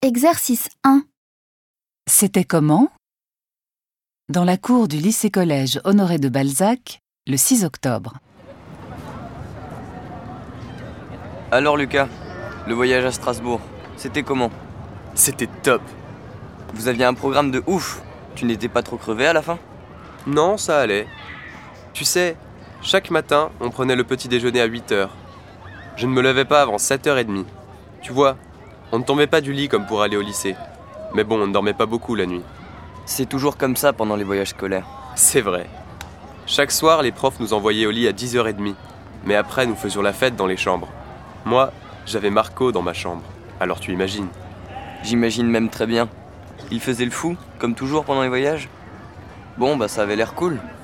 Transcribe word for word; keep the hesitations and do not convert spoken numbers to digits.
Exercice un. C'était comment? Dans la cour du lycée-collège Honoré de Balzac, le six octobre. Alors Lucas, le voyage à Strasbourg, c'était comment? C'était top. Vous aviez un programme de ouf. Tu n'étais pas trop crevé à la fin? Non, ça allait. Tu sais, chaque matin, on prenait le petit déjeuner à huit heures. Je ne me levais pas avant sept heures trente. Tu vois, on ne tombait pas du lit comme pour aller au lycée. Mais bon, on ne dormait pas beaucoup la nuit. C'est toujours comme ça pendant les voyages scolaires. C'est vrai. Chaque soir, les profs nous envoyaient au lit à dix heures trente. Mais après, nous faisions la fête dans les chambres. Moi, j'avais Marco dans ma chambre. Alors tu imagines. J'imagine même très bien. Il faisait le fou, comme toujours pendant les voyages? Bon, bah ça avait l'air cool.